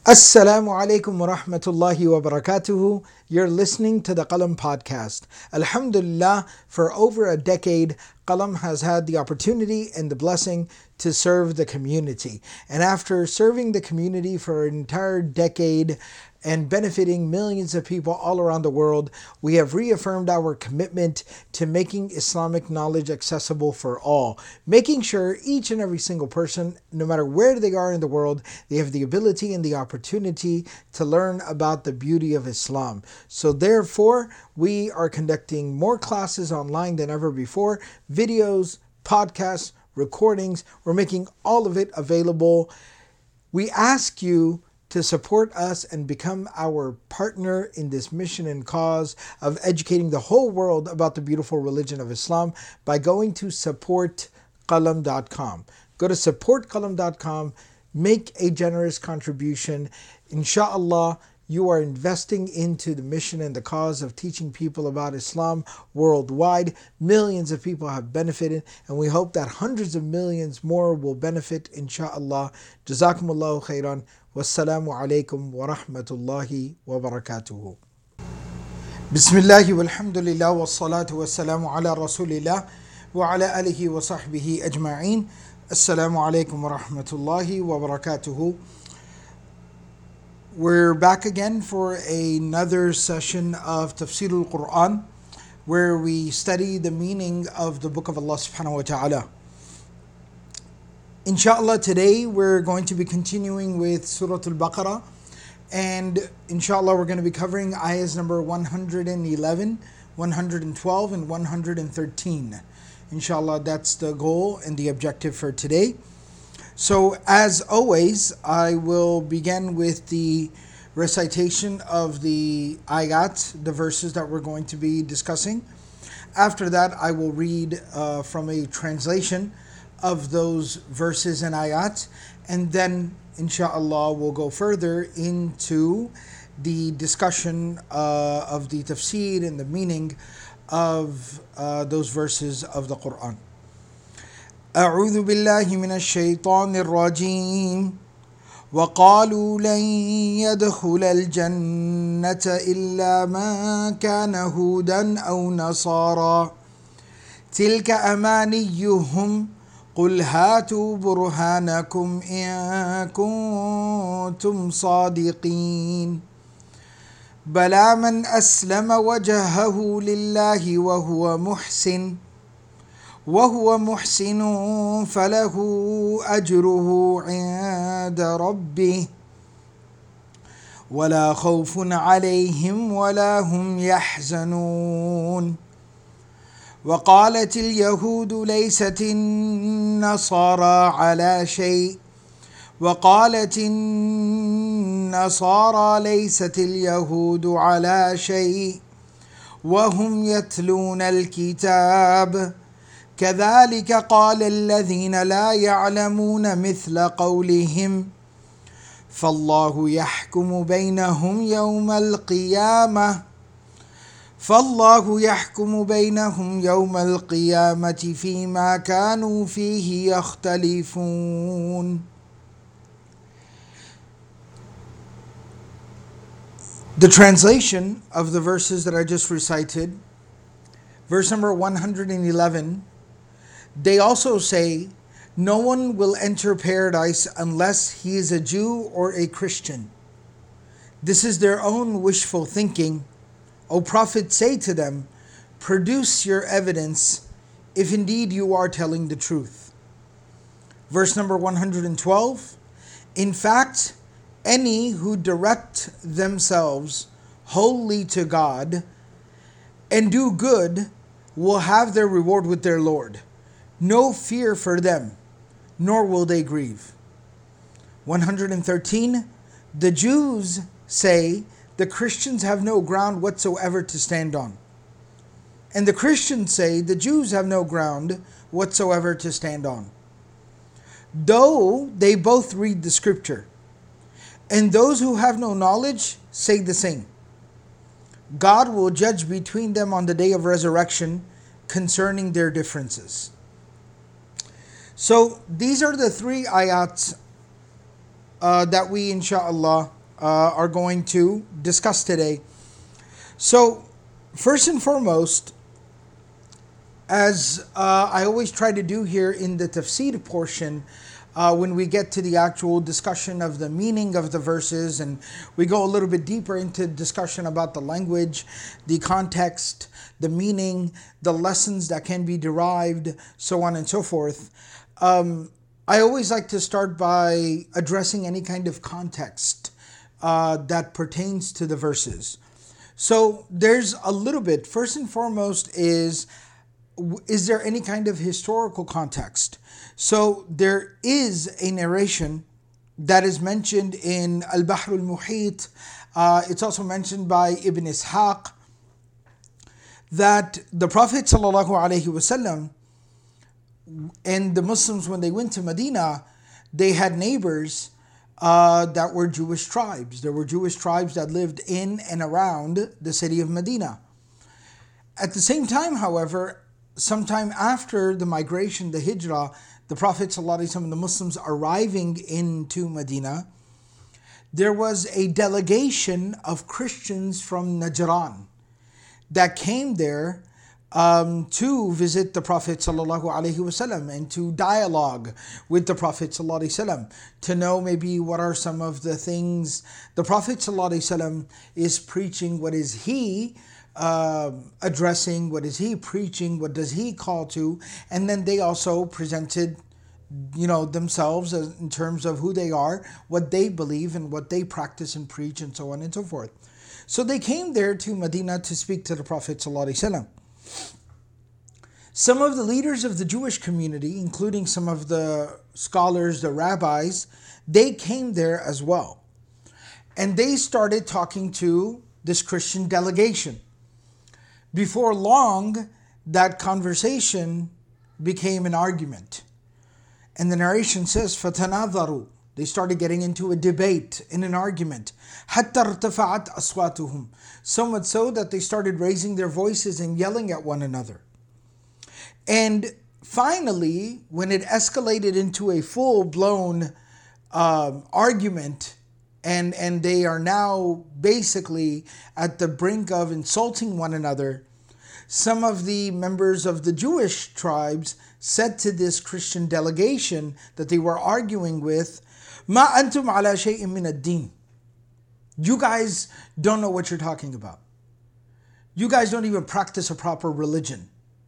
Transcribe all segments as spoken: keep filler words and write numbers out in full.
Assalamu alaikum wa rahmatullahi wa barakatuhu. You're listening to the Qalam podcast. Alhamdulillah, for over a decade, Qalam has had the opportunity and the blessing to serve the community. And after serving the community for an entire decade and benefiting millions of people all around the world, we have reaffirmed our commitment to making Islamic knowledge accessible for all, making sure each and every single person, no matter where they are in the world, they have the ability and the opportunity to learn about the beauty of Islam. So therefore, we are conducting more classes online than ever before, videos, podcasts, recordings. We're making all of it available. We ask you to support us and become our partner in this mission and cause of educating the whole world about the beautiful religion of Islam by going to support qalam dot com. Go to support qalam dot com, make a generous contribution. Insha'Allah, you are investing into the mission and the cause of teaching people about Islam worldwide. Millions of people have benefited, and we hope that hundreds of millions more will benefit, insha'Allah. Jazakumullahu khairan. Wassalamu alaikum wa rahmatullahi wa barakatuhu. Bismillahi walhamdulillah wa salatu wa salamu ala rasulillah wa ala alihi wa sahbihi ajma'een. Assalamu alaikum wa rahmatullahi wa barakatuhu. We're back again for another session of Tafsir al-Quran, where we study the meaning of the book of Allah subhanahu wa ta'ala. Inshallah, today we're going to be continuing with Surah Al-Baqarah, and inshallah we're going to be covering ayahs number one hundred eleven, one hundred twelve, and one hundred thirteen. Inshallah, that's the goal and the objective for today. So, as always, I will begin with the recitation of the ayat, the verses that we're going to be discussing. After that, I will read uh, from a translation of those verses and ayat, and then, insha'Allah, we'll go further into the discussion uh, of the tafsir and the meaning of uh, those verses of the Quran. أعوذ بالله من الشيطان الرجيم وقالوا لن يدخل الجنة إلا من كان هودا أو نصارى تلك أمانيهم قل هاتوا برهانكم إن كنتم صادقين بلى من أسلم وجهه لله وهو محسن وهو محسن فله أجره عند ربه ولا خوف عليهم ولا هم يحزنون وقالت اليهود ليست النصارى على شيء وقالت النصارى ليست اليهود على شيء وهم يتلون الكتاب كذلك قال الذين لا يعلمون مثل قولهم فالله يحكم بينهم يوم القيامة فالله يحكم بينهم يوم القيامة فيما كانوا فيه يختلفون. The translation of the verses that I just recited, verse number one hundred eleven, they also say, no one will enter paradise unless he is a Jew or a Christian. This is their own wishful thinking. O Prophet, say to them, produce your evidence if indeed you are telling the truth. Verse number one hundred twelve, in fact, any who direct themselves wholly to God and do good will have their reward with their Lord. No fear for them, nor will they grieve. one hundred thirteen, the Jews say the Christians have no ground whatsoever to stand on. And the Christians say the Jews have no ground whatsoever to stand on. Though they both read the scripture, and those who have no knowledge say the same. God will judge between them on the day of resurrection concerning their differences. So these are the three ayats uh, that we, inshallah, uh, are going to discuss today. So, first and foremost, as uh, I always try to do here in the tafsir portion, uh, when we get to the actual discussion of the meaning of the verses, and we go a little bit deeper into discussion about the language, the context, the meaning, the lessons that can be derived, so on and so forth. Um, I always like to start by addressing any kind of context uh, that pertains to the verses. So there's a little bit. First and foremost is, is there any kind of historical context? So there is a narration that is mentioned in Al-Bahr al-Muhit. Uh, it's also mentioned by Ibn Ishaq that the Prophet sallallahu alaihi wasallam and the Muslims, when they went to Medina, they had neighbors uh, that were Jewish tribes. There were Jewish tribes that lived in and around the city of Medina. At the same time, however, sometime after the migration, the hijrah, the Prophet ﷺ and the Muslims arriving into Medina, there was a delegation of Christians from Najran that came there um, to visit the Prophet ﷺ and to dialogue with the Prophet ﷺ, to know maybe what are some of the things the Prophet ﷺ is preaching, what is he Uh, addressing, what is he preaching, what does he call to, and then they also presented, you know, themselves as, in terms of who they are, what they believe, and what they practice and preach, and so on and so forth. So they came there to Medina to speak to the Prophet ﷺ. Some of the leaders of the Jewish community, including some of the scholars, the rabbis, they came there as well, and they started talking to this Christian delegation. Before long, that conversation became an argument. And the narration says, فَتَنَاظَرُوا. They started getting into a debate, in an argument. حَتَّى ارْتَفَعَتْ أَصْوَاتُهُم. So much so that they started raising their voices and yelling at one another. And finally, when it escalated into a full-blown uh, argument, And, and they are now basically at the brink of insulting one another, some of the members of the Jewish tribes said to this Christian delegation that they were arguing with, مَا أَنْتُمْ عَلَى شَيْءٍ مِّنَ الدِّينِ. You guys don't know what you're talking about. You guys don't even practice a proper religion.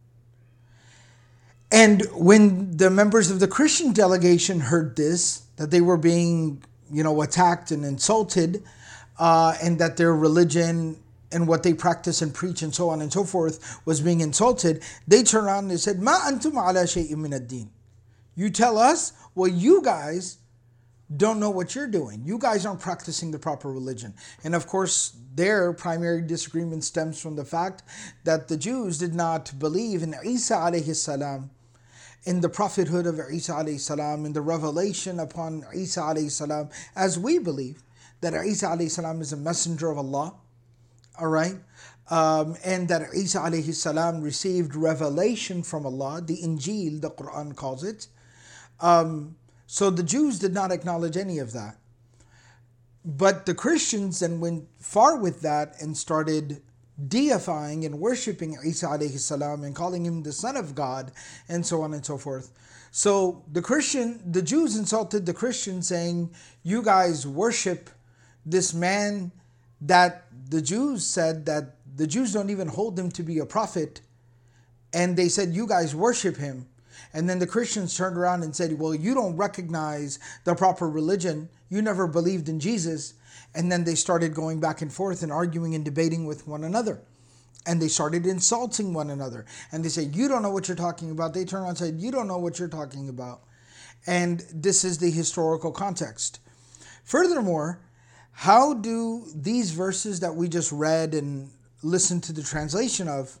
And when the members of the Christian delegation heard this, that they were being you know, attacked and insulted, uh, and that their religion and what they practice and preach and so on and so forth was being insulted, they turned around and they said, مَا أَنْتُمْ عَلَى شَيْءٍ مِّنَ الدِّينِ. You tell us, well, you guys don't know what you're doing. You guys aren't practicing the proper religion. And of course, their primary disagreement stems from the fact that the Jews did not believe in Isa alayhi salam, in the prophethood of Isa alayhi salam, in the revelation upon Isa alayhi salam, as we believe that Isa alayhi salam is a messenger of Allah, all right, um, and that Isa alayhi salam received revelation from Allah, the Injil, the Quran calls it. Um, so the Jews did not acknowledge any of that. But the Christians then went far with that and started deifying and worshipping Isa alayhi salam and calling him the son of God and so on and so forth. So the Christian, the Jews insulted the Christians, saying, you guys worship this man that the Jews said that the Jews don't even hold him to be a prophet. And they said, you guys worship him. And then the Christians turned around and said, well, you don't recognize the proper religion. You never believed in Jesus. And then they started going back and forth and arguing and debating with one another. And they started insulting one another. And they said, you don't know what you're talking about. They turned around and said, you don't know what you're talking about. And this is the historical context. Furthermore, how do these verses that we just read and listened to the translation of,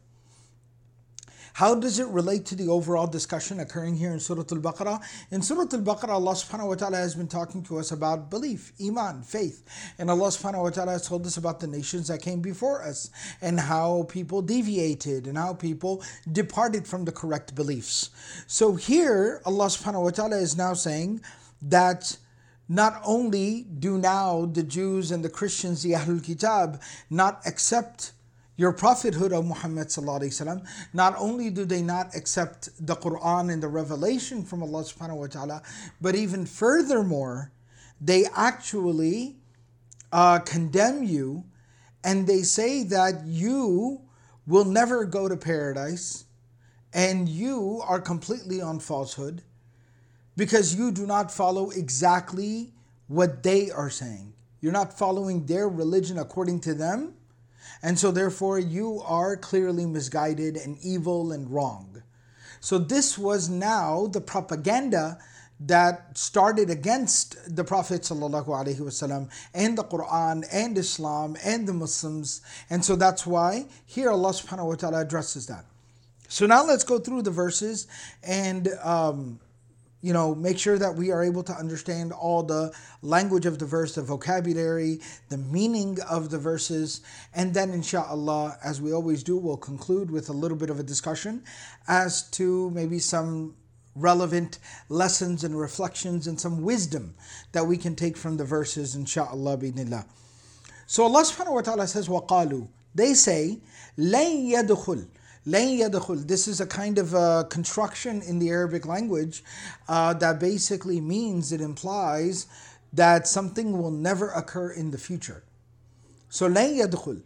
how does it relate to the overall discussion occurring here in Surah Al-Baqarah? In Surah Al-Baqarah, Allah subhanahu wa ta'ala has been talking to us about belief, iman, faith. And Allah subhanahu wa ta'ala has told us about the nations that came before us and how people deviated and how people departed from the correct beliefs. So here, Allah subhanahu wa ta'ala is now saying that not only do now the Jews and the Christians, the Ahlul Kitab, not accept your prophethood of Muhammad sallallahu alaihi wasallam, not only do they not accept the Quran and the revelation from Allah subhanahu wa ta'ala, but even furthermore, they actually uh, condemn you, and they say that you will never go to paradise and you are completely on falsehood because you do not follow exactly what they are saying. You're not following their religion according to them, and so therefore you are clearly misguided and evil and wrong. So this was now the propaganda that started against the Prophet ﷺ and the Quran and Islam and the Muslims. And so that's why here Allah subhanahu wa ta'ala addresses that. So now let's go through the verses and um, you know, make sure that we are able to understand all the language of the verse, the vocabulary, the meaning of the verses. And then inshallah, as we always do, we'll conclude with a little bit of a discussion as to maybe some relevant lessons and reflections and some wisdom that we can take from the verses, inshallah, bi'idhnillah. So Allah subhanahu wa ta'ala says, وَقَالُوا, they say, لَن يَدْخُلْ لَن يَدْخُلْ. This is a kind of a construction in the Arabic language uh, that basically means, it implies that something will never occur in the future. So لَن يَدْخُلْ,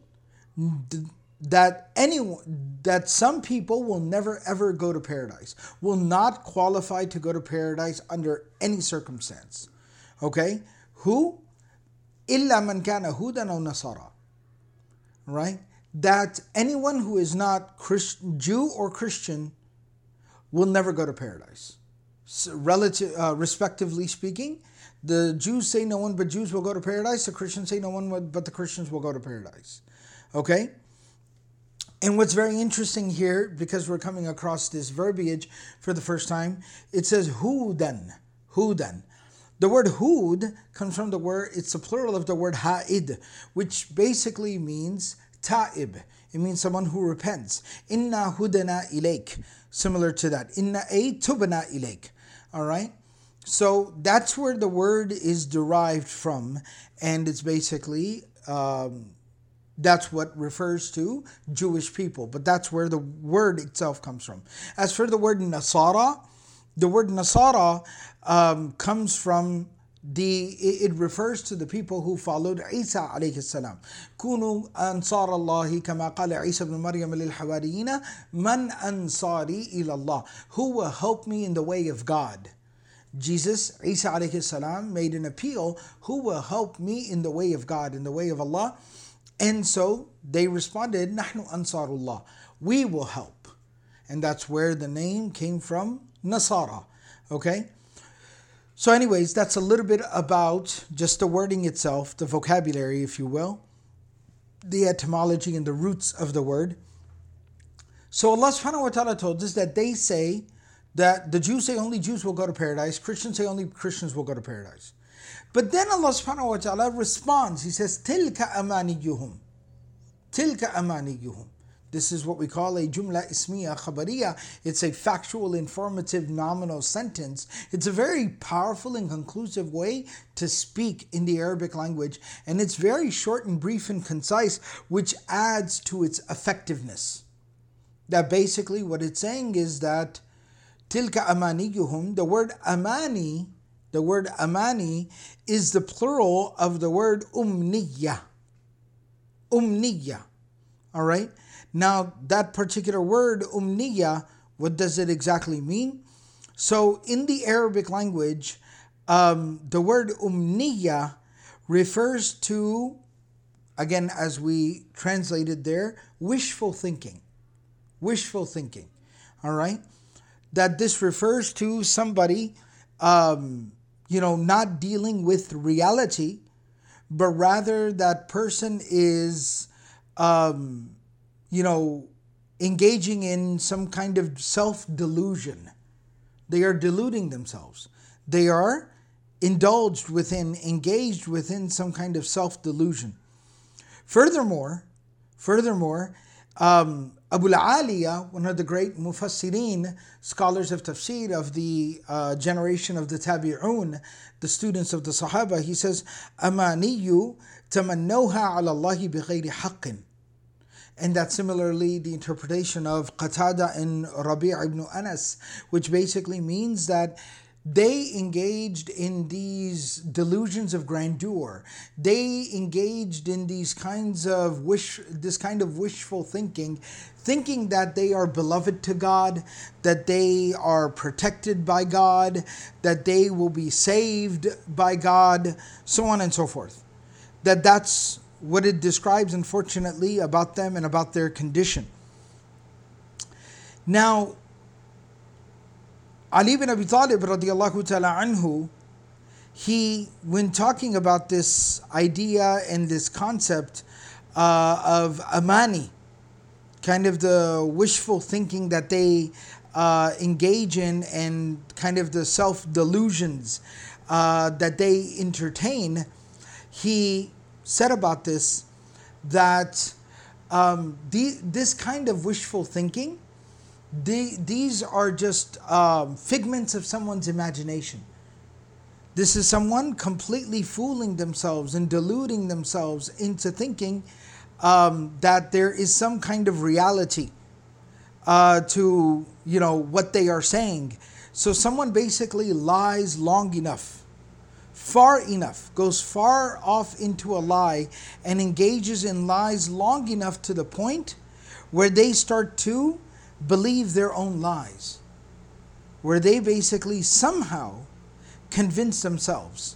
that anyone, that some people will never ever go to paradise, will not qualify to go to paradise under any circumstance. Okay? Who? إِلَّا مَنْ كَانَ هُودًا أَوْ نَصَارَى. Right? That anyone who is not Christ, Jew or Christian will never go to paradise. So relative, uh, respectively speaking, the Jews say no one but Jews will go to paradise. The Christians say no one but the Christians will go to paradise. Okay? And what's very interesting here, because we're coming across this verbiage for the first time, it says hudan, hudan. The word hud comes from the word, it's a plural of the word ha'id, which basically means ta'ib. It means someone who repents. Inna hudana ilayk. Similar to that. Inna ay tubna ilayk. Alright? So that's where the word is derived from. And it's basically, um, that's what refers to Jewish people. But that's where the word itself comes from. As for the word Nasara, the word Nasara um, comes from the, it refers to the people who followed Isa alayhi salam. Kunu ansar Allahi kama qala Isa ibn Maryam lil hawariyina man ansari ila Allah. Who will help me in the way of God? Jesus, Isa alayhi salam, made an appeal. Who will help me in the way of God, in the way of Allah? And so they responded, Nahnu ansarullah. We will help. And that's where the name came from, Nasara. Okay? So anyways, that's a little bit about just the wording itself, the vocabulary, if you will, the etymology and the roots of the word. So Allah subhanahu wa ta'ala told us that they say that the Jews say only Jews will go to paradise, Christians say only Christians will go to paradise. But then Allah subhanahu wa ta'ala responds, He says, Tilka amaniyuhum. Tilka amaniyuhum. This is what we call a jumla ismiya khabariya. It's a factual, informative, nominal sentence. It's a very powerful and conclusive way to speak in the Arabic language. And it's very short and brief and concise, which adds to its effectiveness. That basically what it's saying is that tilka amaniyuhum, the word amani, the word amani is the plural of the word umniya. Umniya. All right? Now, that particular word, umniya, what does it exactly mean? So, in the Arabic language, um, the word umniya refers to, again, as we translated there, wishful thinking. Wishful thinking. All right? That this refers to somebody, um, you know, not dealing with reality, but rather that person is, um, you know, engaging in some kind of self-delusion. They are deluding themselves. They are indulged within, engaged within some kind of self-delusion. Furthermore, furthermore, um, Abu al-Aliya, one of the great mufassirin, scholars of tafsir of the uh, generation of the tabi'un, the students of the Sahaba, he says, Amaniyu tamannawha ala Allahi bighayri haqqin. And that's similarly the interpretation of Qatada and Rabi' ibn Anas, which basically means that they engaged in these delusions of grandeur. They engaged in these kinds of wish, this kind of wishful thinking, thinking that they are beloved to God, that they are protected by God, that they will be saved by God, so on and so forth. That that's what it describes, unfortunately, about them and about their condition. Now, Ali ibn Abi Talib radiallahu ta'ala anhu, he, when talking about this idea and this concept uh, of amani, kind of the wishful thinking that they uh, engage in and kind of the self-delusions uh, that they entertain, he said about this that um, the, this kind of wishful thinking, The, these are just um, figments of someone's imagination. This is someone completely fooling themselves and deluding themselves into thinking um, that there is some kind of reality uh, to, you know, what they are saying. So someone basically lies long enough, far enough, goes far off into a lie and engages in lies long enough to the point where they start to believe their own lies, where they basically somehow convince themselves.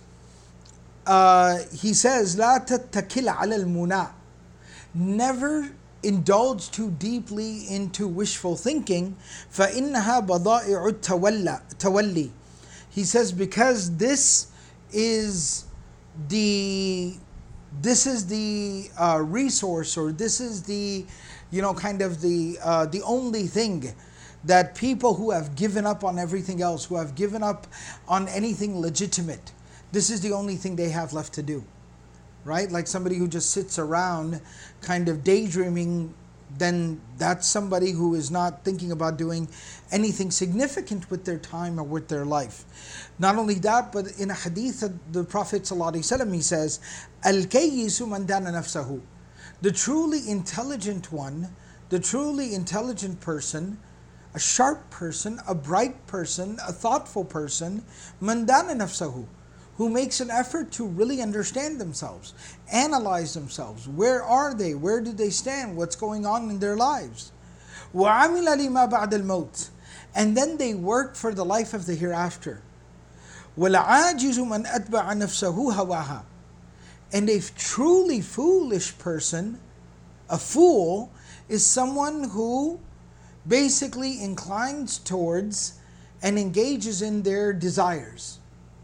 Uh, he says, لا تتكل على المنى. Never indulge too deeply into wishful thinking. فإنها بضائع التولي. He says, because this is the this is the uh, resource, or this is the, you know, kind of the uh, the only thing that people who have given up on everything else, who have given up on anything legitimate, this is the only thing they have left to do, right? Like somebody who just sits around kind of daydreaming, then that's somebody who is not thinking about doing anything significant with their time or with their life. Not only that, but in a hadith of the Prophet ﷺ, he says, Al-kayyisu man dana nafsahu. The truly intelligent one, the truly intelligent person, a sharp person, a bright person, a thoughtful person, man dana nafsahu, who makes an effort to really understand themselves, analyze themselves. Where are they? Where do they stand? What's going on in their lives? وَعَمِلَ لِمَا بَعْدَ الْمَوْتِ. And then they work for the life of the hereafter. وَالْعَاجِزُ مَنْ أَتْبَعَ نَفْسَهُ هَوَاهَا. And a truly foolish person, a fool, is someone who basically inclines towards and engages in their desires.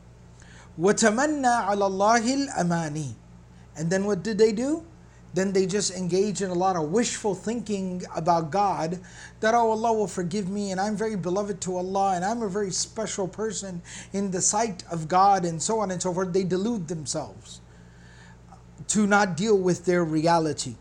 وَتَمَنَّى عَلَى اللَّهِ الْأَمَانِي. And then what did they do? Then they just engage in a lot of wishful thinking about God, that, oh, Allah will forgive me, and I'm very beloved to Allah, and I'm a very special person in the sight of God, and so on and so forth. They delude themselves to not deal with their reality.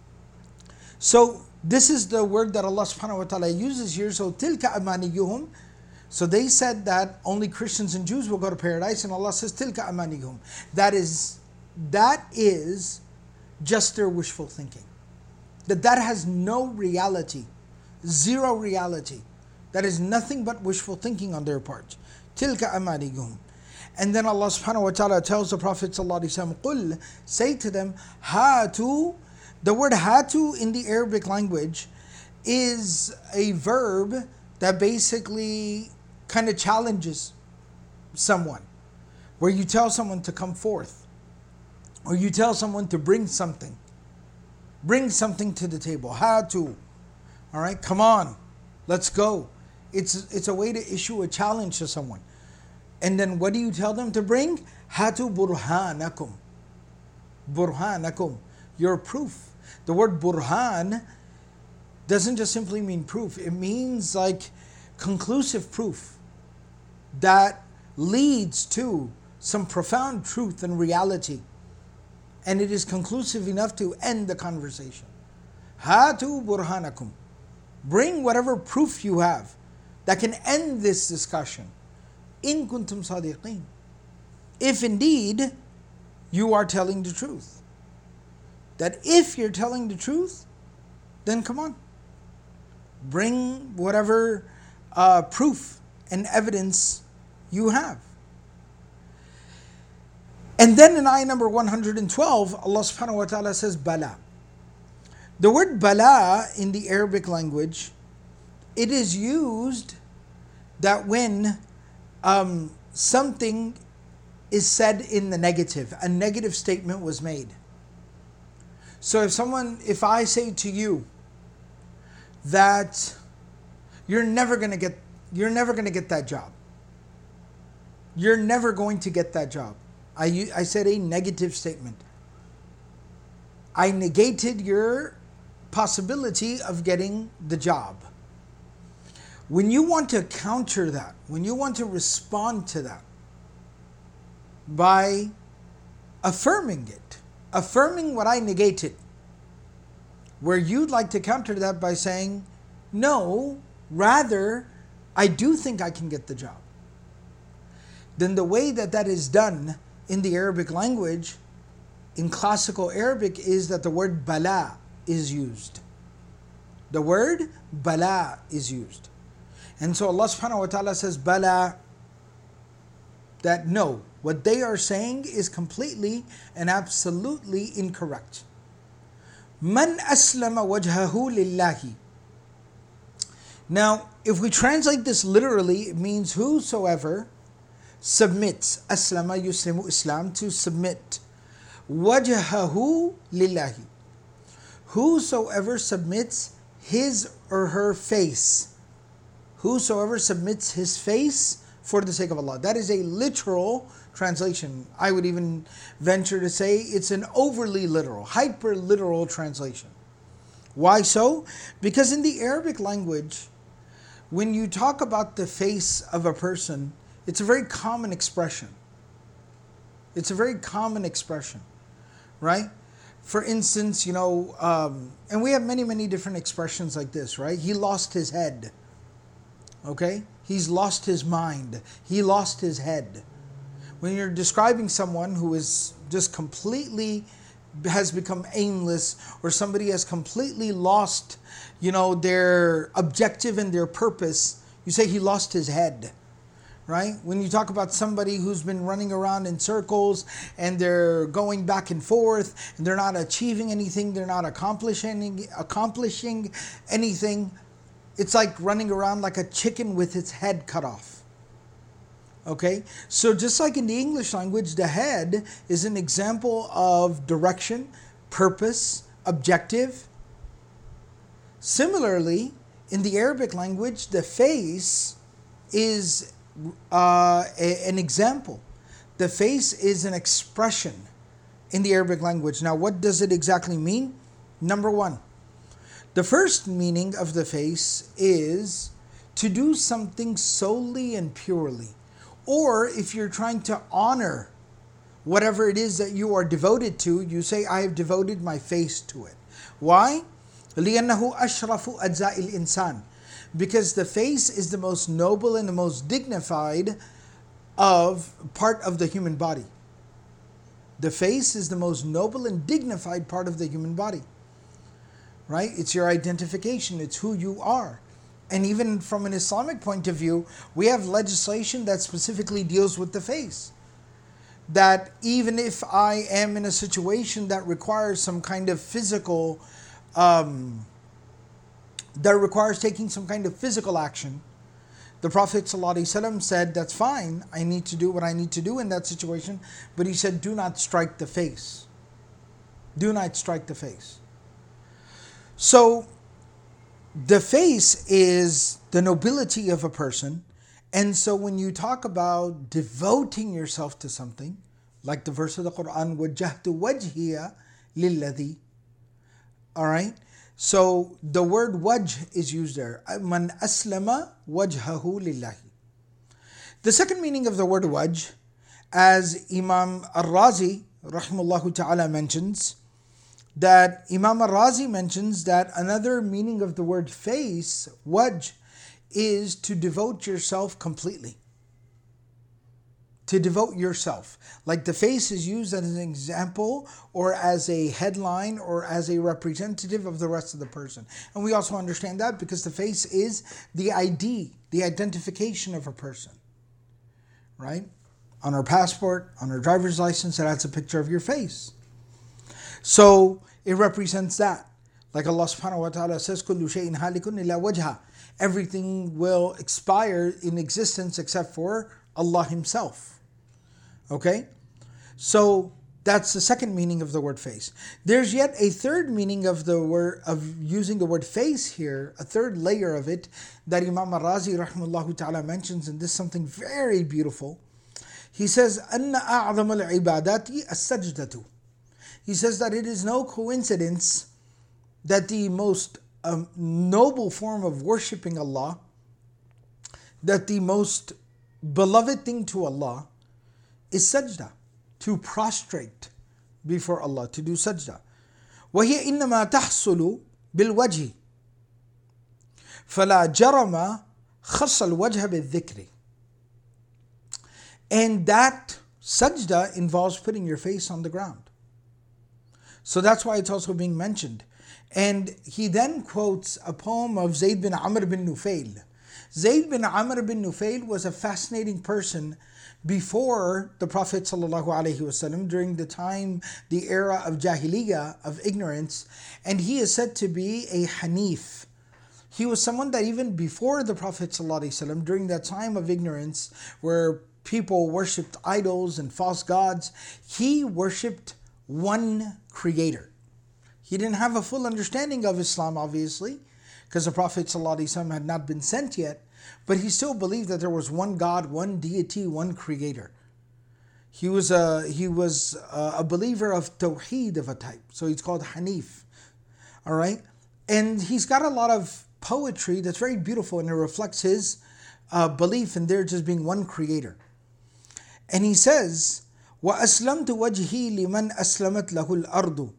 So this is the word that Allah subhanahu wa ta'ala uses here. So tilka amaniyuhum. So they said that only Christians and Jews will go to paradise, and Allah says tilka amaniyuhum. That is, that is just their wishful thinking. That that has no reality, zero reality. That is nothing but wishful thinking on their part. Tilka amaniyuhum. And then Allah subhanahu wa ta'ala tells the Prophet sallallahu alaihi wasallam, "Qul," say to them, hatu. The word hatu in the Arabic language is a verb that basically kind of challenges someone, where you tell someone to come forth, or you tell someone to bring something, bring something to the table. Hatu, all right, come on, let's go. It's it's a way to issue a challenge to someone. And then what do you tell them to bring? Hatu burhanakum. Burhanakum, your proof. The word burhan doesn't just simply mean proof. It means like conclusive proof that leads to some profound truth and reality. And it is conclusive enough to end the conversation. Hatu burhanakum. Bring whatever proof you have that can end this discussion. In kuntum sadiqeen. If indeed you are telling the truth. That if you're telling the truth, then come on. Bring whatever uh, proof and evidence you have. And then in ayah number one hundred twelve, Allah subhanahu wa ta'ala says, Bala. The word Bala in the Arabic language, it is used that when um, something is said in the negative, a negative statement was made. So if someone, if I say to you that you're never gonna get, you're never gonna get that job. You're never going to get that job. I, I said a negative statement. I negated your possibility of getting the job. When you want to counter that, when you want to respond to that by affirming it, affirming what I negated, where you'd like to counter that by saying, no, rather, I do think I can get the job. Then the way that that is done in the Arabic language, in classical Arabic, is that the word bala is used. The word bala is used. And so Allah subhanahu wa ta'ala says, bala, that no, what they are saying is completely and absolutely incorrect. Man aslama wajhahu lillahi. Now, if we translate this literally, it means whosoever submits. Aslama yuslimu Islam, to submit. Wajhahu lillahi. Whosoever submits his or her face. Whosoever submits his face for the sake of Allah. That is a literal translation. I would even venture to say it's an overly literal, hyper literal translation. Why so? Because in the Arabic language, when you talk about the face of a person, it's a very common expression. It's a very common expression, right? For instance, you know, um, and we have many, many different expressions like this, right? He lost his head. Okay? He's lost his mind. He lost his head. When you're describing someone who is just completely, has become aimless, or somebody has completely lost, you know, their objective and their purpose, you say he lost his head. Right? When you talk about somebody who's been running around in circles and they're going back and forth and they're not achieving anything, they're not accomplishing accomplishing anything, it's like running around like a chicken with its head cut off. Okay? So just like in the English language, the head is an example of direction, purpose, objective. Similarly, in the Arabic language, the face is Uh, a, an example. The face is an expression in the Arabic language. Now, what does it exactly mean? Number one, the first meaning of the face is to do something solely and purely. Or if you're trying to honor whatever it is that you are devoted to, you say, I have devoted my face to it. Why? لِأَنَّهُ أَشْرَفُ أَجْزَاءِ الْإِنسَانِ. Because the face is the most noble and the most dignified of part of the human body. The face is the most noble and dignified part of the human body. Right? It's your identification. It's who you are. And even from an Islamic point of view, we have legislation that specifically deals with the face. That even if I am in a situation that requires some kind of physical um, that requires taking some kind of physical action, the Prophet ﷺ said, that's fine, I need to do what I need to do in that situation, but he said, do not strike the face. Do not strike the face. So, the face is the nobility of a person, and so when you talk about devoting yourself to something, like the verse of the Quran, وَجَّهْتُ وَجْهِيَ لِلَّذِي. Alright? So the word wajh is used there. Man aslama wajhahu lillahi. The second meaning of the word wajh, as Imam Al-Razi rahimahullah ta'ala mentions, that Imam al-Razi mentions that another meaning of the word face, wajh, is to devote yourself completely. To devote yourself. Like the face is used as an example or as a headline or as a representative of the rest of the person. And we also understand that because the face is the I D, the identification of a person. Right? On our passport, on our driver's license, it has a picture of your face. So it represents that. Like Allah subhanahu wa ta'ala says, كُلُّ شَيْءٍ هَالِكٌ إِلَّا وَجْهَهُ. Everything will expire in existence except for Allah Himself. Okay? So that's the second meaning of the word face. There's yet a third meaning of the word of using the word face here, a third layer of it that Imam al-Razi rahimahullah ta'ala mentions, and this is something very beautiful. He says, أَنَّ أَعْظَمَ الْعِبَادَاتِ السَّجْدَةُ. He says that it is no coincidence that the most um, noble form of worshipping Allah, that the most beloved thing to Allah is sajda, to prostrate before Allah, to do sajda. وَهِيَ إِنَّمَا تَحْصُلُ بِالْوَجْهِ فَلَا جَرَمَ خَصَّ الْوَجْهَ بِالذِّكْرِ. And that sajda involves putting your face on the ground. So that's why it's also being mentioned. And he then quotes a poem of Zayd bin Amr bin Nufayl. Zayd bin Amr bin Nufayl was a fascinating person before the Prophet ﷺ, during the time, the era of Jahiliyyah, of ignorance, and he is said to be a Hanif. He was someone that even before the Prophet ﷺ, during that time of ignorance, where people worshipped idols and false gods, he worshipped one creator. He didn't have a full understanding of Islam, obviously, because the Prophet ﷺ had not been sent yet, but he still believed that there was one God, one deity, one creator. He was a he was a, a believer of Tawheed of a type, so he's called Hanif. All right, and he's got a lot of poetry that's very beautiful, and it reflects his uh, belief in there just being one creator. And he says, وَأَسْلَمْتُ وَجْهِي لِمَنْ أَسْلَمَتْ لَهُ الْأَرْضُ.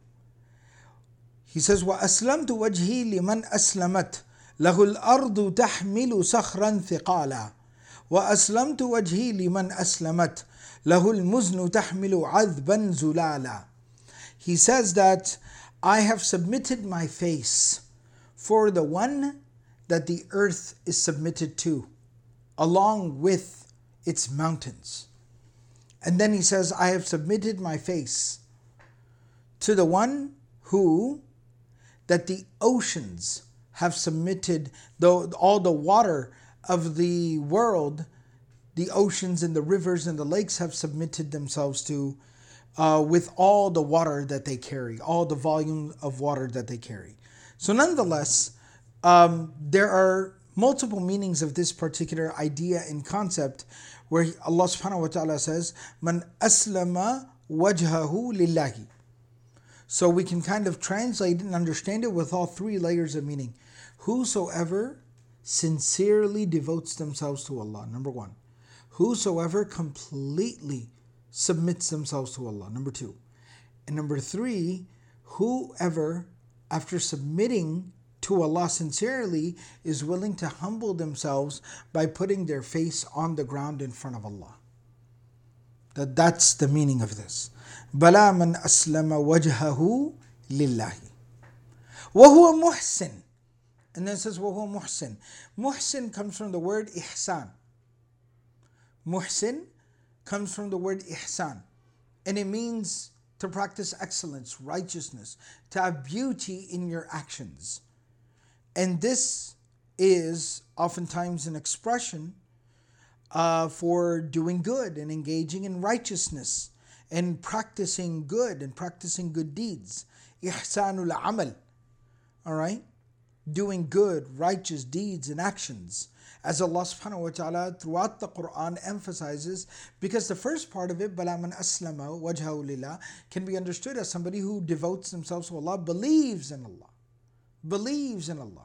He says, وَأَسْلَمْتُ وَجْهِي لِمَنْ أَسْلَمَتْ لَهُ الْأَرْضُ تَحْمِلُ صَخْرًا ثِقَالًا وَأَسْلَمْتُ وَجْهِي لِمَنْ أَسْلَمَتْ لَهُ الْمُزْنُ تَحْمِلُ عَذْبًا زُلَالًا. He says that I have submitted my face for the one that the earth is submitted to, along with its mountains. And then he says, I have submitted my face to the one who, that the oceans have submitted, though all the water of the world, the oceans and the rivers and the lakes have submitted themselves to, uh, with all the water that they carry, all the volume of water that they carry. So nonetheless, um, there are multiple meanings of this particular idea and concept, where Allah subhanahu wa ta'ala says, Man aslama wajhahu lillahi. So we can kind of translate and understand it with all three layers of meaning. Whosoever sincerely devotes themselves to Allah, number one. Whosoever completely submits themselves to Allah, number two. And number three, whoever, after submitting to Allah sincerely, is willing to humble themselves by putting their face on the ground in front of Allah. That that's the meaning of this. Bala man aslama wajhahu lillahi. Wa huwa muhsin. And then it says, wa huwa muhsin. Muhsin comes from the word ihsan. Muhsin comes from the word ihsan. And it means to practice excellence, righteousness, to have beauty in your actions. And this is oftentimes an expression uh, for doing good and engaging in righteousness and practicing good and practicing good deeds. Ihsanul amal. All right? Doing good, righteous deeds and actions. As Allah subhanahu wa ta'ala throughout the Quran emphasizes, because the first part of it, Bala man aslama wajhahu lillah, can be understood as somebody who devotes themselves to Allah, believes in Allah. Believes in Allah.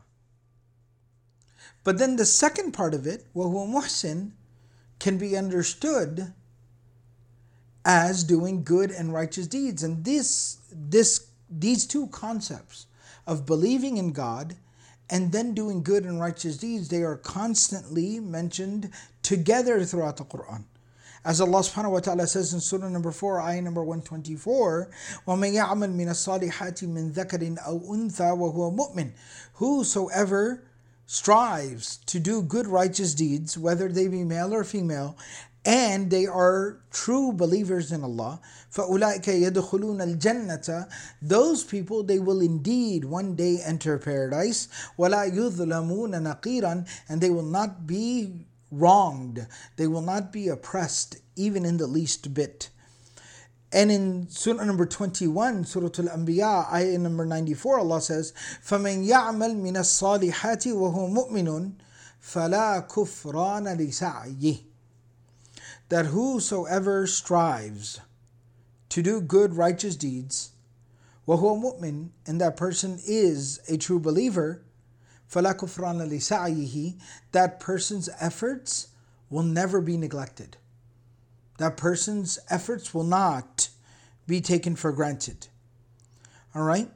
But then the second part of it, wa huwa muhsin, can be understood as doing good and righteous deeds. And this, this these two concepts of believing in God and then doing good and righteous deeds, they are constantly mentioned together throughout the Quran. As Allah subhanahu wa ta'ala says in Surah number four, ayah number one twenty-four, وَمَن يَعْمَلْ مِنَ الصَّالِحَاتِ مِن ذَكَرٍ أَوْ أُنْثَى وَهُوَ مُؤْمِنٌ. Whosoever strives to do good righteous deeds, whether they be male or female, and they are true believers in Allah, فَأُولَٰئِكَ يَدْخُلُونَ الْجَنَّةَ. Those people, they will indeed one day enter paradise. وَلَا يُظْلَمُونَ نَقِيرًا. And they will not be wronged. They will not be oppressed, even in the least bit. And in Surah number twenty-one, Surah Al-Anbiya, ayah number ninety-four, Allah says, فَمَنْ يَعْمَلْ مِنَ الصَّالِحَاتِ وَهُوَ مُؤْمِنٌ فَلَا كُفْرَانَ لِسَعْيِهِ. That whosoever strives to do good righteous deeds, وَهُوَ مُؤْمِنٌ, and that person is a true believer, فَلَا كُفْرَانَ لِسَعْيِهِ, that person's efforts will never be neglected. That person's efforts will not be taken for granted. Alright?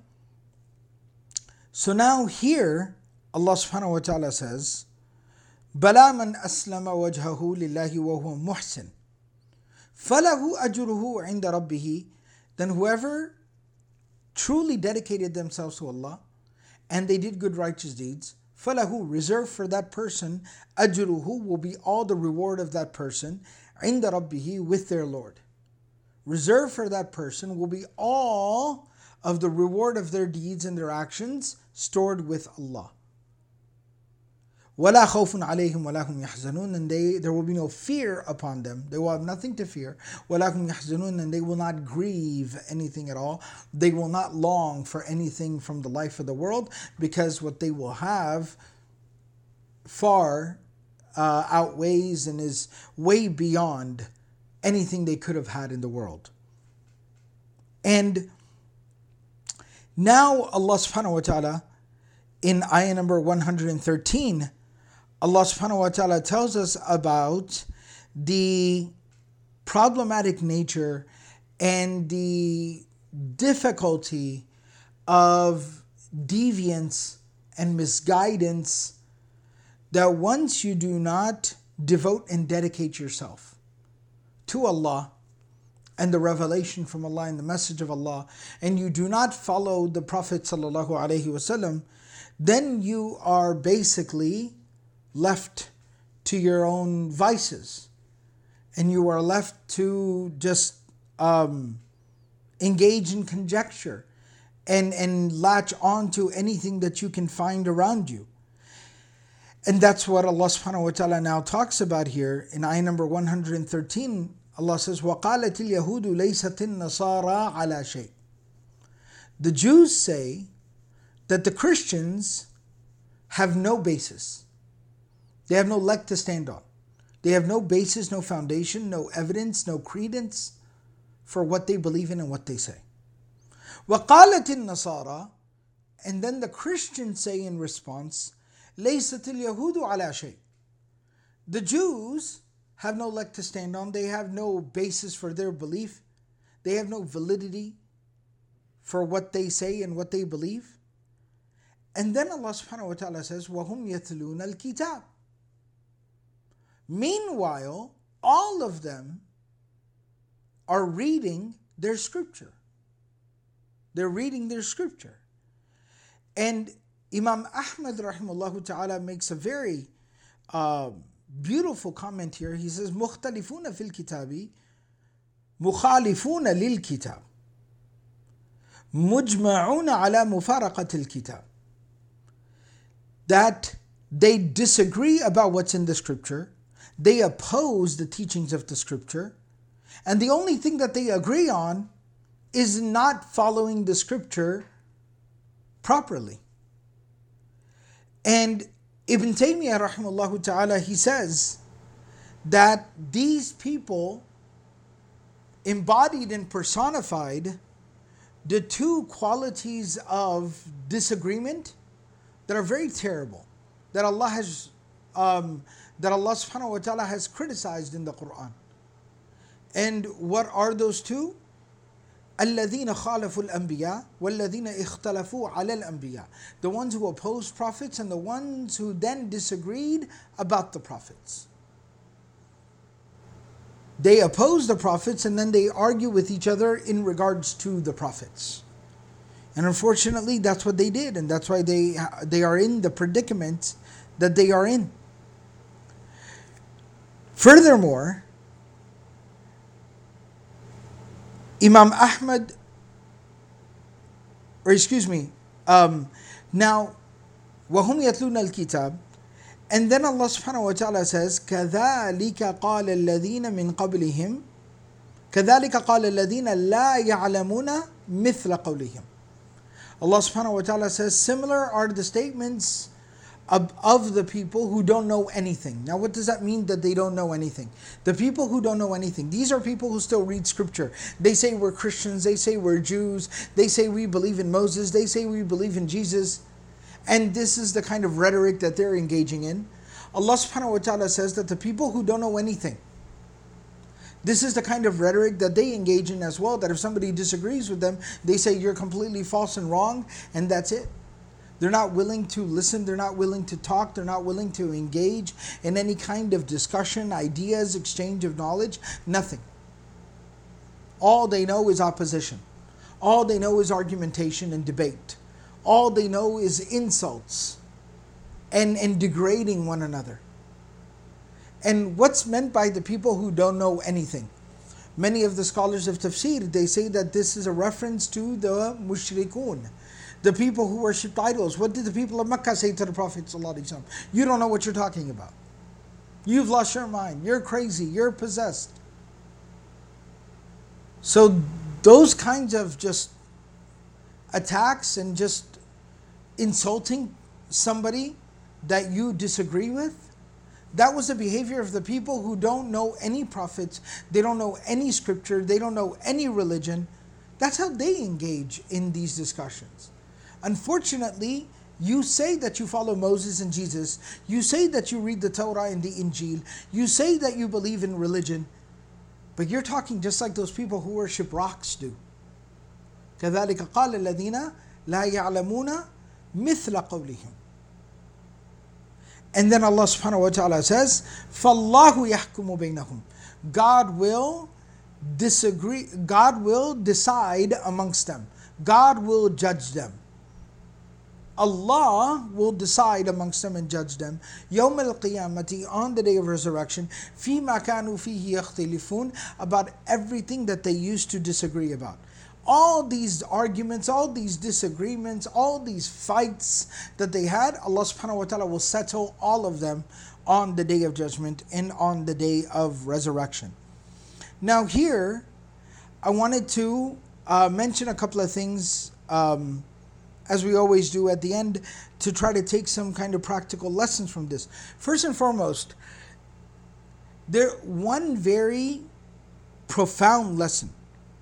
So now here, Allah subhanahu wa ta'ala says, بَلَا مَنْ أَسْلَمَ وَجْهَهُ لِلَّهِ وَهُوَ مُحْسِنٌ فَلَهُ أَجْرُهُ عِنْدَ رَبِّهِ. Then whoever truly dedicated themselves to Allah, and they did good righteous deeds, فَلَهُ, reserved for that person, أَجْرُهُ, will be all the reward of that person, عِنْدَ رَبِّهِ, with their Lord. Reserved for that person will be all of the reward of their deeds and their actions stored with Allah. وَلَا خَوْفٌ عَلَيْهِمْ وَلَا هُمْ يَحْزَنُونَ. And they, there will be no fear upon them. They will have nothing to fear. وَلَا هُمْ يَحْزَنُونَ. And they will not grieve anything at all. They will not long for anything from the life of the world, because what they will have far uh, outweighs and is way beyond anything they could have had in the world. And now Allah subhanahu wa ta'ala, in ayah number one hundred thirteen, Allah subhanahu wa ta'ala tells us about the problematic nature and the difficulty of deviance and misguidance, that once you do not devote and dedicate yourself to Allah and the revelation from Allah and the message of Allah, and you do not follow the Prophet sallallahu alaihi wasallam, then you are basically left to your own vices, and you are left to just um, engage in conjecture and, and latch on to anything that you can find around you. And that's what Allah subhanahu wa ta'ala now talks about here in ayah number one hundred thirteen. Allah says, وَقَالَتِ الْيَهُودُ لَيْسَتِ النَّصَارَى عَلَى شَيْءٍ. The Jews say that the Christians have no basis. They have no leg to stand on. They have no basis, no foundation, no evidence, no credence for what they believe in and what they say. وَقَالَتِ النَّصَارَى. And then the Christians say in response, لَيْسَتِ الْيَهُودُ عَلَى شَيْءٍ. The Jews have no leg to stand on. They have no basis for their belief. They have no validity for what they say and what they believe. And then Allah subhanahu wa ta'ala says, وَهُمْ يَتْلُونَ الْكِتَابِ. Meanwhile, all of them are reading their scripture. They're reading their scripture. And Imam Ahmad rahimahullah ta'ala makes a very uh, beautiful comment here. He says, مُخْتَلِفُونَ فِي الْكِتَابِ مُخَالِفُونَ لِلْكِتَابِ مُجْمَعُونَ عَلَى مُفَارَقَةِ الْكِتَابِ. That they disagree about what's in the scripture. They oppose the teachings of the scripture. And the only thing that they agree on is not following the scripture properly. And Ibn Taymiyyah rahimahullah ta'ala, he says that these people embodied and personified the two qualities of disagreement that are very terrible, that Allah has um, that Allah subhanahu wa ta'ala has criticized in the Quran. And what are those two? الَّذِينَ خَالَفُوا الْأَنْبِيَاءَ وَالَّذِينَ اخْتَلَفُوا عَلَى الْأَنْبِيَاءِ. The ones who opposed prophets and the ones who then disagreed about the prophets. They oppose the prophets and then they argue with each other in regards to the prophets. And unfortunately, that's what they did, and that's why they they are in the predicament that they are in. Furthermore, Imam Ahmad, or excuse me, um, now, وَهُمْ يَتْلُونَ الْكِتَابِ, and then Allah subhanahu wa ta'ala says, كَذَلِكَ قَالَ الَّذِينَ مِنْ قَبْلِهِمْ كَذَلِكَ قَالَ الَّذِينَ لَا يَعْلَمُونَ مِثْلَ قَوْلِهِمْ. Allah subhanahu wa ta'ala says, similar are the statements of, of the people who don't know anything. Now what does that mean, that they don't know anything? The people who don't know anything, these are people who still read scripture. They say we're Christians, they say we're Jews, they say we believe in Moses, they say we believe in Jesus. And this is the kind of rhetoric that they're engaging in. Allah subhanahu wa ta'ala says that the people who don't know anything, this is the kind of rhetoric that they engage in as well, that if somebody disagrees with them, they say you're completely false and wrong, and that's it. They're not willing to listen, they're not willing to talk, they're not willing to engage in any kind of discussion, ideas, exchange of knowledge, nothing. All they know is opposition. All they know is argumentation and debate. All they know is insults and, and degrading one another. And what's meant by the people who don't know anything? Many of the scholars of tafsir, they say that this is a reference to the mushrikun, the people who worshipped idols. What did the people of Mecca say to the Prophet ﷺ? You don't know what you're talking about. You've lost your mind. You're crazy. You're possessed. So those kinds of just attacks and just insulting somebody that you disagree with, that was the behavior of the people who don't know any prophets, they don't know any scripture, they don't know any religion. That's how they engage in these discussions. Unfortunately, you say that you follow Moses and Jesus, you say that you read the Torah and the Injil, you say that you believe in religion, but you're talking just like those people who worship rocks do. كَذَلِكَ قَالَ الَّذِينَ لَا يَعْلَمُونَ مِثْلَ قَوْلِهِمْ. And then Allah subhanahu wa ta'ala says, فَاللَّهُ يَحْكُمُ بَيْنَهُمْ. God will disagree, God will decide amongst them. God will judge them. Allah will decide amongst them and judge them. يَوْمَ الْقِيَامَةِ, on the day of resurrection, فِيمَا كَانُوا فِيهِ يَخْتَلِفُونَ, about everything that they used to disagree about. All these arguments, all these disagreements, all these fights that they had, Allah subhanahu wa ta'ala will settle all of them on the day of judgment and on the day of resurrection. Now here, I wanted to uh, mention a couple of things, um, as we always do at the end, to try to take some kind of practical lessons from this. First and foremost, there one very profound lesson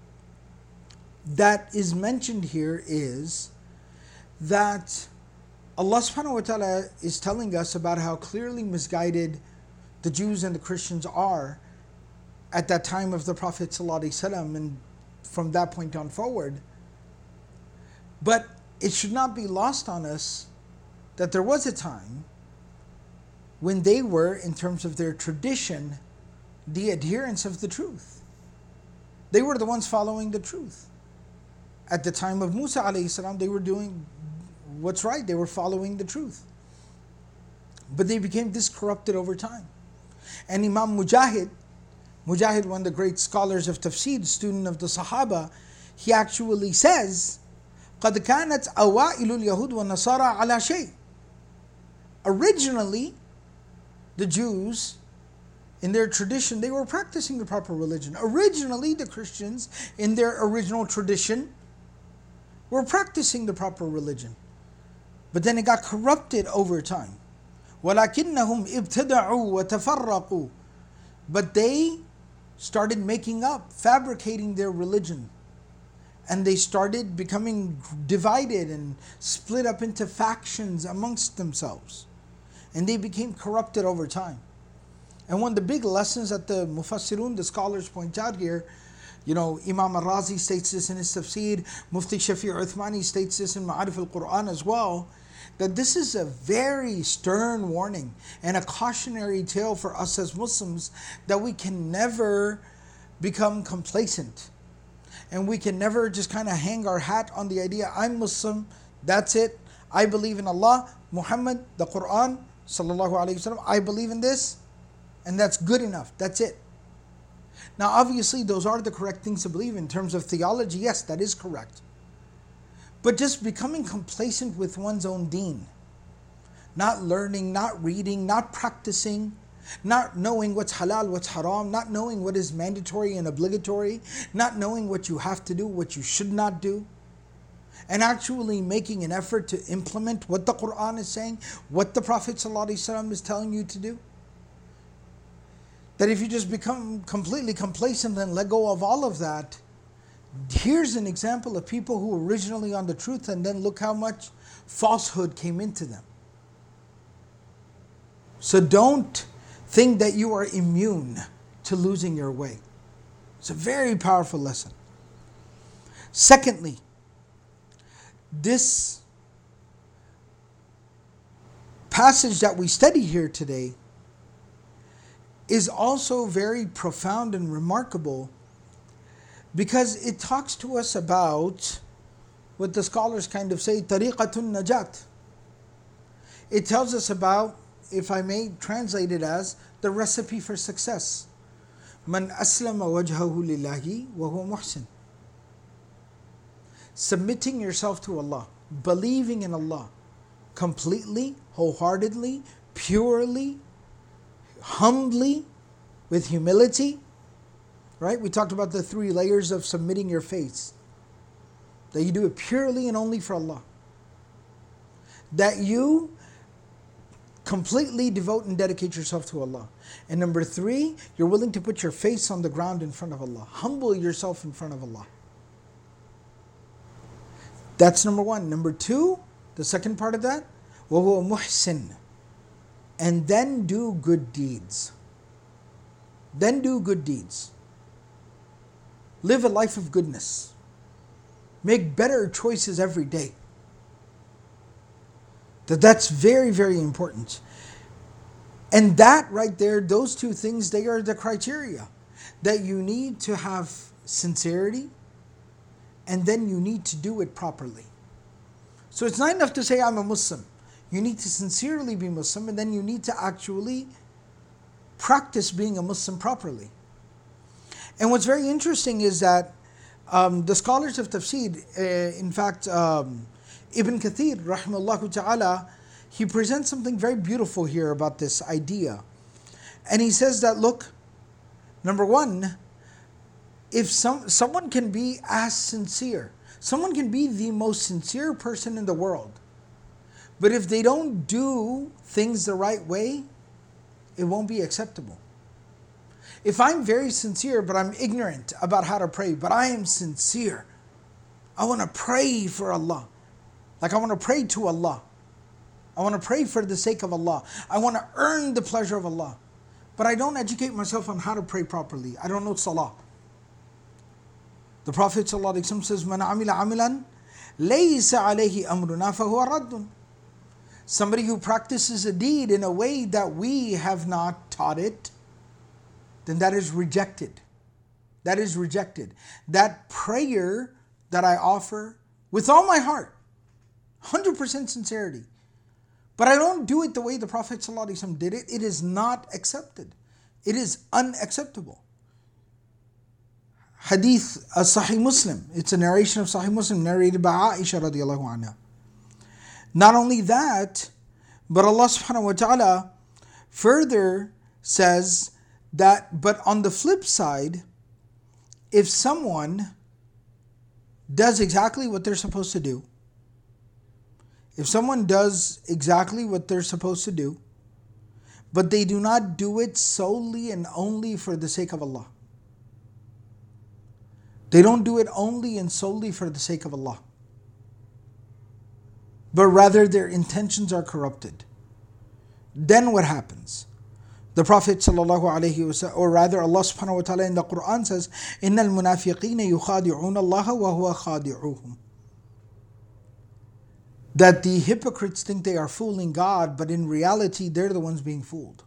that is mentioned here is that Allah subhanahu wa ta'ala is telling us about how clearly misguided the Jews and the Christians are at that time of the Prophet ﷺ and from that point on forward. But it should not be lost on us that there was a time when they were, in terms of their tradition, the adherents of the truth. They were the ones following the truth. At the time of Musa alayhi salam, they were doing what's right. They were following the truth. But they became discorrupted over time. And Imam Mujahid, Mujahid, one of the great scholars of tafsir, student of the Sahaba, he actually says, قَدْ كَانَتْ أَوَائِلُ الْيَهُودِ وَالنَّصَارَى عَلَى شَيْءٍ. Originally, the Jews, in their tradition, they were practicing the proper religion. Originally, the Christians, in their original tradition, were practicing the proper religion. But then it got corrupted over time. وَلَكِنَّهُمْ ابْتَدَعُوا وَتَفَرَّقُوا. But they started making up, fabricating their religion. And they started becoming divided and split up into factions amongst themselves. And they became corrupted over time. And one of the big lessons that the Mufassirun, the scholars, point out here, You know, Imam al-Razi states this in his tafsir, Mufti Shafi' Uthmani states this in Ma'arif al-Quran as well, that this is a very stern warning and a cautionary tale for us as Muslims, that we can never become complacent. And we can never just kind of hang our hat on the idea, I'm Muslim, that's it. I believe in Allah, Muhammad, the Quran, sallallahu alayhi wasallam. I believe in this, and that's good enough. That's it. Now, obviously, those are the correct things to believe in terms of theology. Yes, that is correct. But just becoming complacent with one's own deen, not learning, not reading, not practicing, not knowing what's halal, what's haram, not knowing what is mandatory and obligatory, not knowing what you have to do, what you should not do, and actually making an effort to implement what the Quran is saying, what the Prophet ﷺ is telling you to do. That if you just become completely complacent and let go of all of that, here's an example of people who were originally on the truth, and then look how much falsehood came into them. So don't think that you are immune to losing your way. It's a very powerful lesson. Secondly, this passage that we study here today is also very profound and remarkable, because it talks to us about what the scholars kind of say, tariqatun najat. It tells us about, if I may translate it as, the recipe for success. Man aslama wajhahu lillahi wa huwa muhsin. Submitting yourself to Allah, believing in Allah completely, wholeheartedly, purely, humbly, with humility. Right? We talked about the three layers of submitting your faith. That you do it purely and only for Allah. That you completely devote and dedicate yourself to Allah. And number three, you're willing to put your face on the ground in front of Allah. Humble yourself in front of Allah. That's number one. Number two, the second part of that, وَهُوَ مُحْسِنٌ. And then do good deeds. Then do good deeds. Live a life of goodness. Make better choices every day. That that's very, very important. And that right there, those two things, they are the criteria. That you need to have sincerity, and then you need to do it properly. So it's not enough to say, I'm a Muslim. You need to sincerely be Muslim, and then you need to actually practice being a Muslim properly. And what's very interesting is that um, the scholars of tafsir, uh, in fact, um, Ibn Kathir, rahimahullah ta'ala, he presents something very beautiful here about this idea. And he says that, look, number one, if some someone can be as sincere, someone can be the most sincere person in the world, but if they don't do things the right way, it won't be acceptable. If I'm very sincere, but I'm ignorant about how to pray, but I am sincere, I want to pray for Allah. Like I want to pray to Allah. I want to pray for the sake of Allah. I want to earn the pleasure of Allah. But I don't educate myself on how to pray properly. I don't know salah. The Prophet ﷺ says, "Man amila amilan, laysa alayhi amruna fahuwa raddun." Somebody who practices a deed in a way that we have not taught it, then that is rejected. That is rejected. That prayer that I offer with all my heart, one hundred percent sincerity, but I don't do it the way the Prophet ﷺ did it, it is not accepted. It is unacceptable. Hadith of Sahih Muslim. It's a narration of Sahih Muslim narrated by Aisha radiallahu anha. Not only that, but Allah subhanahu wa ta'ala further says that, but on the flip side, if someone does exactly what they're supposed to do, if someone does exactly what they're supposed to do, but they do not do it solely and only for the sake of Allah. They don't do it only and solely for the sake of Allah, but rather their intentions are corrupted. Then what happens? The Prophet sallallahu alaihi wasallam, or rather Allah subhanahu wa ta'ala in the Quran says, إِنَّ الْمُنَافِقِينَ يُخَادِعُونَ اللَّهَ وَهُوَ خَادِعُوهُم. That the hypocrites think they are fooling God, but in reality they're the ones being fooled.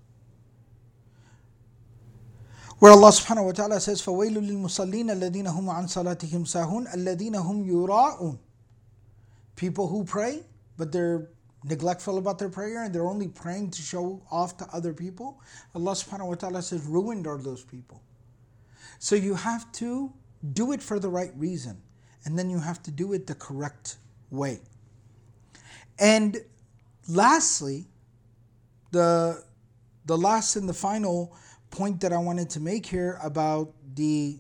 Where Allah subhanahu wa ta'ala says, فَوَيْلٌ لِلْمُصَلِّينَ الَّذِينَ هُمْ عَنْ صَلَاتِهِمْ سَاهُونَ الَّذِينَ هُمْ يُرَاءُونَ. People who pray, but they're neglectful about their prayer and they're only praying to show off to other people. Allah subhanahu wa ta'ala says, ruined are those people. So you have to do it for the right reason, and then you have to do it the correct way. And lastly, the the last and the final point that I wanted to make here about the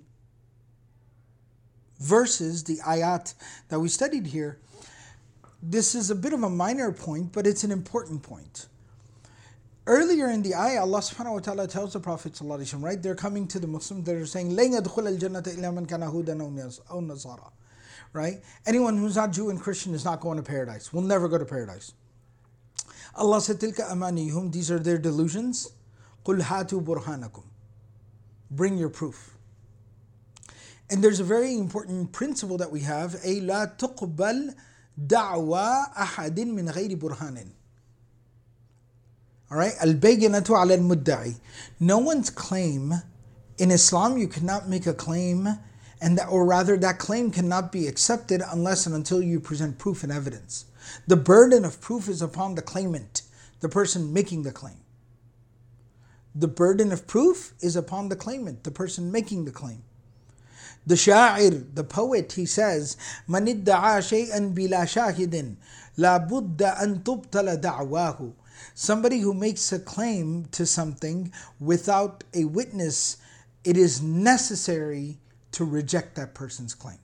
verses, the ayat that we studied here, this is a bit of a minor point, but it's an important point. Earlier in the ayah, Allah subhanahu wa ta'ala tells the Prophet sallallahu alaihi wasallam, right? They're coming to the Muslims, they're saying, لَنْ يَدْخُلَ الْجَنَّةَ إِلَّا مَنْ كَانَ هُودًا أَوْ نَصَارَى. Right? Anyone who's not Jew and Christian is not going to paradise, will never go to paradise. Allah said, تِلْكَ أَمَانِيهُمْ. These are their delusions. قُلْ هَاتُوا بُرْهَانَكُمْ. Bring your proof. And there's a very important principle that we have, أي لا تقبل دعوى أحد من غير برهان. Alright, البينة على المدعي. No one's claim, in Islam you cannot make a claim, and that, or rather that claim cannot be accepted unless and until you present proof and evidence. The burden of proof is upon the claimant, the person making the claim. The burden of proof is upon the claimant, the person making the claim. The sha'ir, the poet, he says, مَنِ ادَّعَى شَيْئًا بِلَا شَاهِدٍ لَا بُدَّ أَن تُبْتَلَ دَعْوَاهُ. Somebody who makes a claim to something without a witness, it is necessary to reject that person's claim.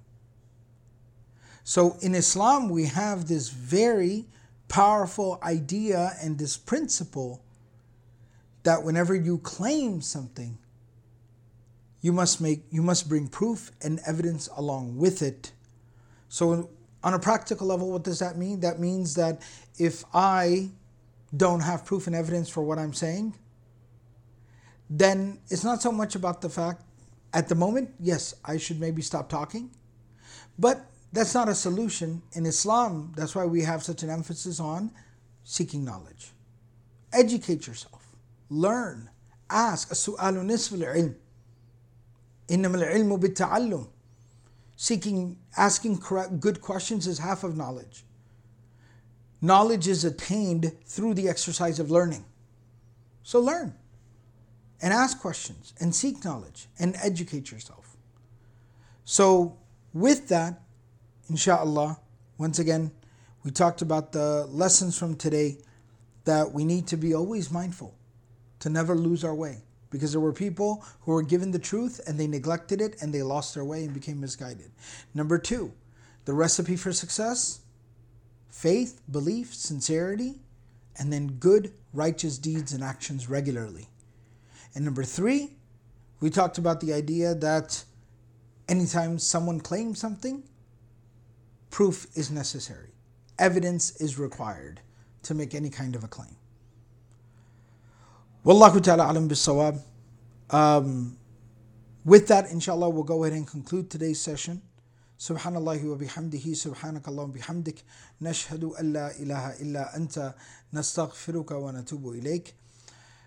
So in Islam, we have this very powerful idea and this principle that whenever you claim something, you must make, you must bring proof and evidence along with it. So on a practical level, what does that mean? That means that if I don't have proof and evidence for what I'm saying, then it's not so much about the fact, at the moment, yes, I should maybe stop talking, but that's not a solution. In Islam, that's why we have such an emphasis on seeking knowledge. Educate yourself, learn, ask. السؤال نصف العلم. إنما العلم بالتعلم. Seeking, asking correct, good questions is half of knowledge. Knowledge is attained through the exercise of learning. So learn and ask questions and seek knowledge and educate yourself. So with that, inshallah, once again, we talked about the lessons from today, that we need to be always mindful to never lose our way, because there were people who were given the truth and they neglected it and they lost their way and became misguided. Number two, the recipe for success: faith, belief, sincerity, and then good, righteous deeds and actions regularly. And number three, we talked about the idea that anytime someone claims something, proof is necessary. Evidence is required to make any kind of a claim. Wallahu ta'ala alam bis-sawab. Um, with that, inshallah, we'll go ahead and conclude today's session. Subhanallahi wa bihamdihi, subhanakallahum bihamdik, nashhadu an la ilaha illa anta, nastaghfiruka wa natubu ilayk.